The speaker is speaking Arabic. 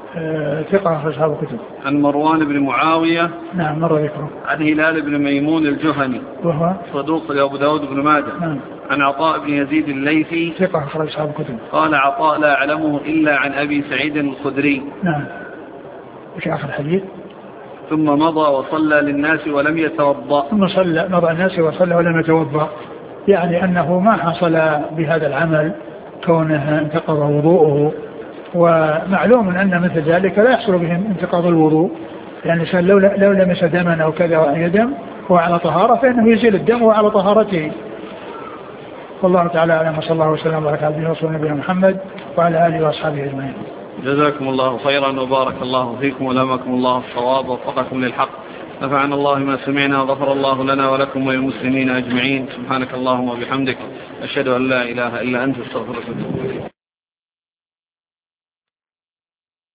ثقة أخرج أصحاب الكتب. عن مروان بن معاوية نعم مر ذكره. عن هلال بن ميمون الجهني وهو صدوق لأبو داود بن ماجه. نعم. عن عطاء بن يزيد الليثي ثقة أخرج أصحاب الكتب. قال عطاء لا أعلمه إلا عن أبي سعيد الخدري. نعم. وش آخر الحديث؟ ثم مضى وصلى للناس ولم يتوضأ. ثم مضى الناس وصلى ولم يتوضأ، يعني أنه ما حصل بهذا العمل كونه انتقض وضوءه، ومعلوم أن مثل ذلك لا يحصل به انتقاض الوضوء، يعني لو لمس دما أو كذا وأي دم هو على طهارة فإنه يزيل الدم وعلى طهارته. والله تعالى أعلم، وصلى الله وسلم وبارك على عبده ورسوله نبينا محمد وعلى آله وأصحابه أجمعين. جزاكم الله خيرا وبارك الله فيكم ولهمكم الله الصواب ووفقكم للحق. نفعنا الله ما سمعنا وغفر الله لنا ولكم وللمسلمين أجمعين. سبحانك اللهم وبحمدك أشهد أن لا إله إلا أنت استغفرك وأتوب إليك.